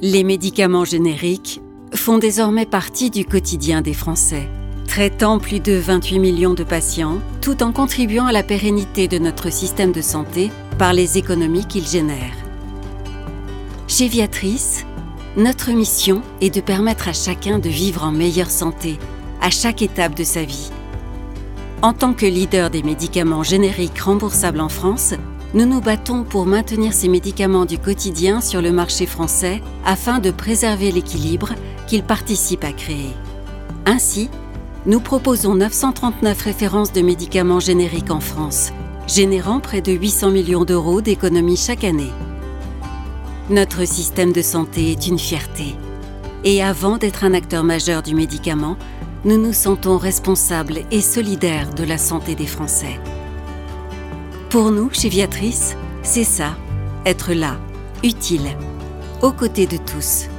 Les médicaments génériques font désormais partie du quotidien des Français, traitant plus de 28 millions de patients, tout en contribuant à la pérennité de notre système de santé par les économies qu'ils génèrent. Chez Viatris, notre mission est de permettre à chacun de vivre en meilleure santé à chaque étape de sa vie. En tant que leader des médicaments génériques remboursables en France, nous nous battons pour maintenir ces médicaments du quotidien sur le marché français afin de préserver l'équilibre qu'ils participent à créer. Ainsi, nous proposons 939 références de médicaments génériques en France, générant près de 800 millions d'euros d'économies chaque année. Notre système de santé est une fierté. Et avant d'être un acteur majeur du médicament, nous nous sentons responsables et solidaires de la santé des Français. Pour nous, chez Viatris, c'est ça, être là, utile, aux côtés de tous.